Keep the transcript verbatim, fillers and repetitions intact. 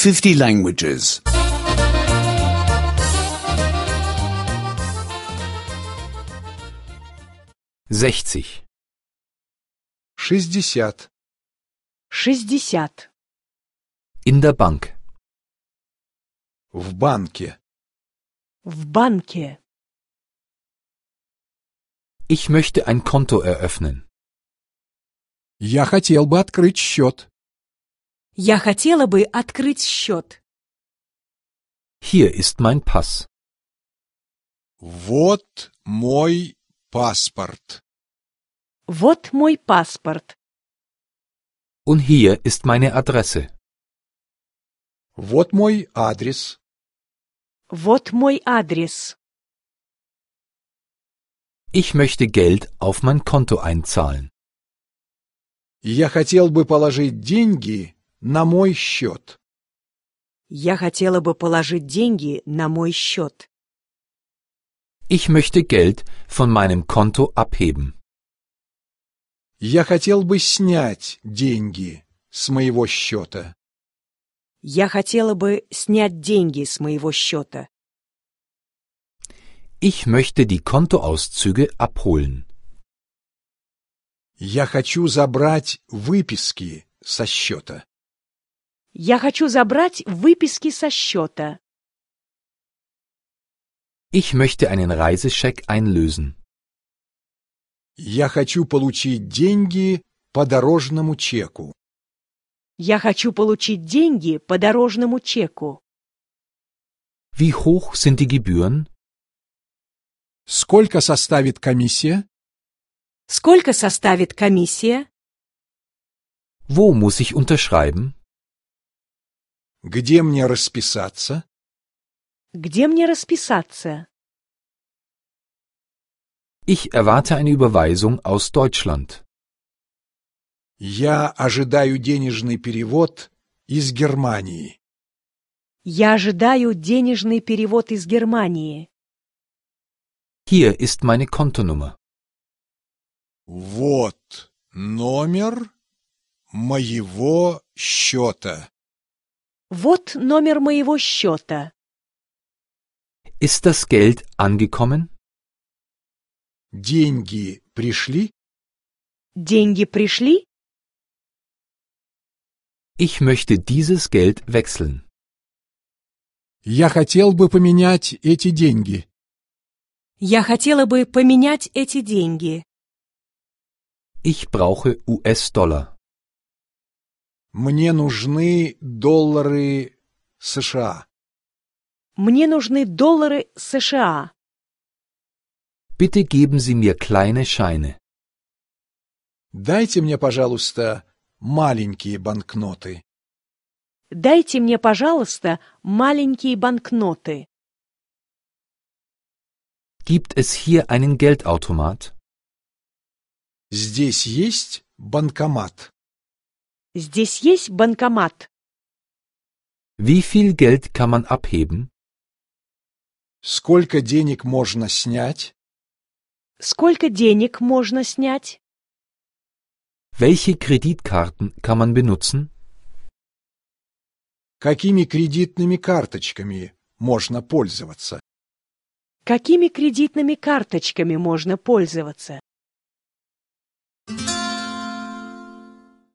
fifty languages. sechzig. шестьдесят. шестьдесят. In der Bank. В банке. В банке. Ich möchte ein Konto eröffnen. Я хотел бы открыть счет. Я хотела бы открыть счет. Hier ist mein Pass. Вот мой паспорт. Вот мой паспорт. Und hier ist meine Adresse. Вот мой адрес. Вот мой адрес. Ich möchte Geld auf mein Konto einzahlen. Я хотел бы положить деньги на мой счет. Я хотела бы положить деньги на мой счет. Ich möchte Geld von meinem Konto abheben. Я хотел бы снять деньги с моего счета. Я хотела бы снять деньги с моего счета. Ich möchte die Kontoauszüge abholen. Я хочу забрать выписки со счета. Я хочу забрать выписки со счета. Ich möchte einen Reisescheck einlösen. Я хочу получить деньги по дорожному чеку. Я хочу получить деньги по дорожному чеку. Wie hoch sind die Gebühren? Сколько составит комиссия? Сколько составит комиссия? Wo muss ich unterschreiben? Где мне расписаться? Где мне расписаться? Ich erwarte eine Überweisung aus Deutschland. Я ожидаю денежный перевод из Германии. Я ожидаю денежный перевод из Германии. Hier ist meine Kontonummer. Вот номер моего счета. Вот номер моего счета. Ist das Geld angekommen? Деньги пришли? Деньги пришли? Ich möchte dieses Geld wechseln. Я хотел бы поменять эти деньги. Я хотела бы поменять эти деньги. Ich brauche U S-Dollar. Мне нужны доллары США. Мне нужны доллары США. Bitte geben Sie mir kleine Scheine. Дайте мне, пожалуйста, маленькие банкноты. Дайте мне, пожалуйста, маленькие банкноты. Gibt es hier einen Geldautomat? Здесь есть банкомат. Здесь есть банкомат. Wie viel Geld kann man abheben? Сколько денег можно снять? Сколько денег можно снять? Welche Kreditkarten kann man benutzen? Какими кредитными карточками можно пользоваться? Какими кредитными карточками можно пользоваться?